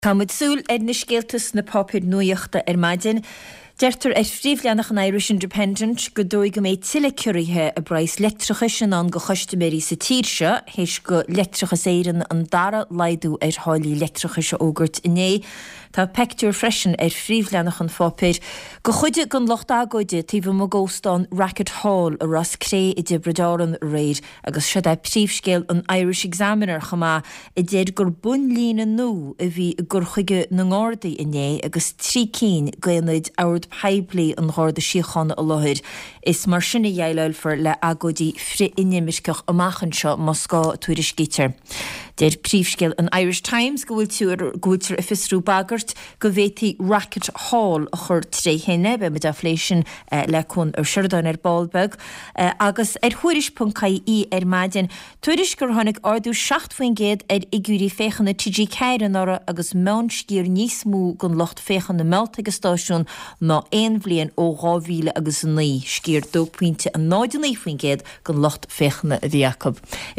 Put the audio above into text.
Camud súl na scéaltas na popid nuaachta maidin. Deirtar fríomhleannach an Irish Independent go dóigh go méid tilecuríthe a brais letricha sin an go chostaméí sa tíirse, héis go letrichas éireann an dara laidú háilí letricha se ógurt iné. Tá pectúr freisin fríomhleannach an fópéir. Go chuide gon locht agóide tíomh mo góstán Racket Hall a ras cré I Dibradáran réid agus siad príomhscéal an Irish Examiner chamá I déad gur bun lína nó a bhí gur chuige na ngordaí iné agus trí cín goanaid áard peibli an gháda síochána a láthir. Is mar sinna dhéileil for le agóidí fri inimisceach amachchan seo Moscá tuairis gítar. Déir príomhscéal an Irish Times gohfuiltir a fisrú bagart go bhhétaí Racket Hall a chur tréhéine be mit afléisisin le chun siordáin Ballbeg agus thuiris.caí maidin tuairis gur tháinig ardú 7 géad igúirí féchan na TG Ceireann ára agus meán scíor níos mú gon locht féchan na Meltaige stáisiún ná 1 bhliain ó 2009 scíor 2.9 géad gon locht féchanna a bhíacob.